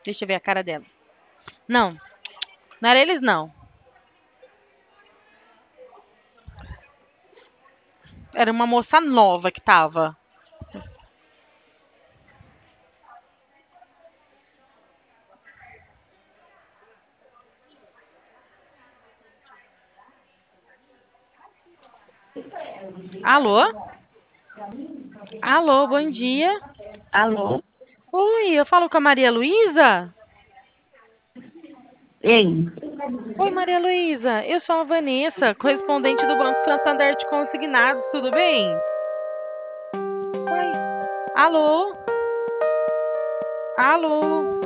Deixa eu ver a cara dela. Não, não era eles, não. Era uma moça nova que tava. Alô? Alô, bom dia. Alô? Oi, eu falo com a Maria Luísa? Ei, Oi, Maria Luísa. Eu sou a Vanessa, correspondente do Banco Santander de Consignados, tudo bem? Oi. Alô? Alô?